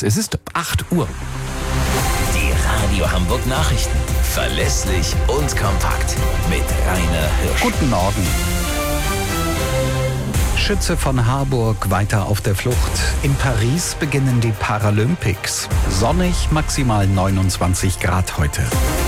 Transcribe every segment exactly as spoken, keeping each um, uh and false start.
Neues. Es ist acht Uhr. Die Radio Hamburg Nachrichten. Verlässlich und kompakt. Mit Rainer Hirsch. Guten Morgen. Schütze von Harburg weiter auf der Flucht. In Paris beginnen die Paralympics. Sonnig, maximal neunundzwanzig Grad heute.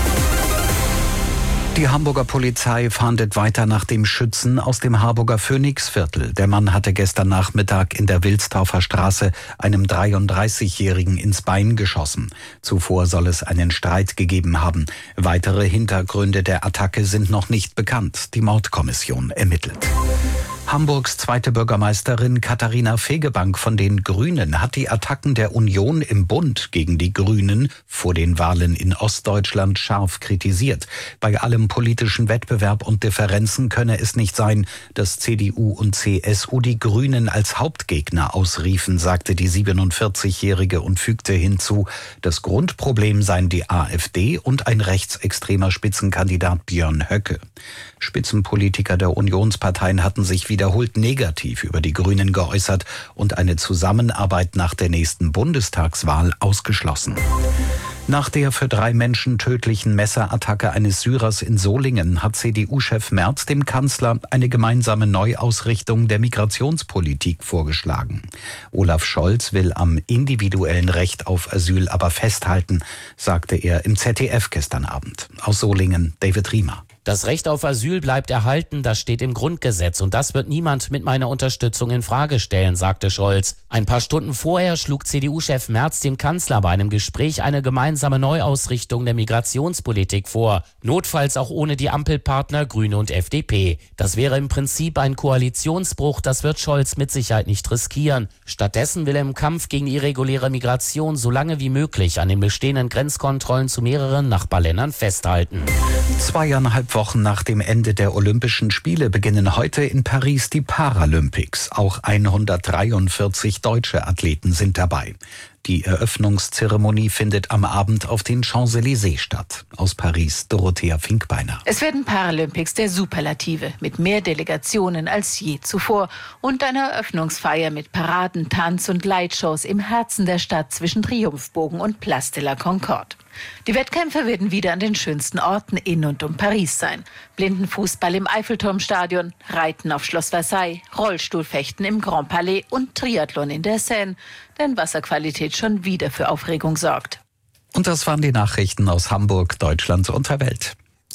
Die Hamburger Polizei fahndet weiter nach dem Schützen aus dem Harburger Phoenixviertel. Der Mann hatte gestern Nachmittag in der Wilsdorfer Straße einem dreiunddreißigjährigen ins Bein geschossen. Zuvor soll es einen Streit gegeben haben. Weitere Hintergründe der Attacke sind noch nicht bekannt. Die Mordkommission ermittelt. Hamburgs zweite Bürgermeisterin Katharina Fegebank von den Grünen hat die Attacken der Union im Bund gegen die Grünen vor den Wahlen in Ostdeutschland scharf kritisiert. Bei allem politischen Wettbewerb und Differenzen könne es nicht sein, dass C D U und C S U die Grünen als Hauptgegner ausriefen, sagte die siebenundvierzigjährige und fügte hinzu, das Grundproblem seien die AfD und ein rechtsextremer Spitzenkandidat Björn Höcke. Spitzenpolitiker der Unionsparteien hatten sich wiederholt negativ über die Grünen geäußert und eine Zusammenarbeit nach der nächsten Bundestagswahl ausgeschlossen. Nach der für drei Menschen tödlichen Messerattacke eines Syrers in Solingen hat C D U-Chef Merz dem Kanzler eine gemeinsame Neuausrichtung der Migrationspolitik vorgeschlagen. Olaf Scholz will am individuellen Recht auf Asyl aber festhalten, sagte er im Z D F gestern Abend. Aus Solingen, David Riemer. Das Recht auf Asyl bleibt erhalten, das steht im Grundgesetz und das wird niemand mit meiner Unterstützung in Frage stellen, sagte Scholz. Ein paar Stunden vorher schlug C D U-Chef Merz dem Kanzler bei einem Gespräch eine gemeinsame Neuausrichtung der Migrationspolitik vor, notfalls auch ohne die Ampelpartner Grüne und F D P. Das wäre im Prinzip ein Koalitionsbruch, das wird Scholz mit Sicherheit nicht riskieren. Stattdessen will er im Kampf gegen irreguläre Migration so lange wie möglich an den bestehenden Grenzkontrollen zu mehreren Nachbarländern festhalten. Zweieinhalb Wochen nach dem Ende der Olympischen Spiele beginnen heute in Paris die Paralympics. Auch hundertdreiundvierzig deutsche Athleten sind dabei. Die Eröffnungszeremonie findet am Abend auf den Champs-Élysées statt. Aus Paris, Dorothea Finkbeiner. Es werden Paralympics der Superlative mit mehr Delegationen als je zuvor und einer Eröffnungsfeier mit Paraden, Tanz- und Lightshows im Herzen der Stadt zwischen Triumphbogen und Place de la Concorde. Die Wettkämpfe werden wieder an den schönsten Orten in und um Paris sein. Blindenfußball im Eiffelturmstadion, Reiten auf Schloss Versailles, Rollstuhlfechten im Grand Palais und Triathlon in der Seine, denn Wasserqualität schon wieder für Aufregung sorgt. Und das waren die Nachrichten aus Hamburg, Deutschland und der Welt.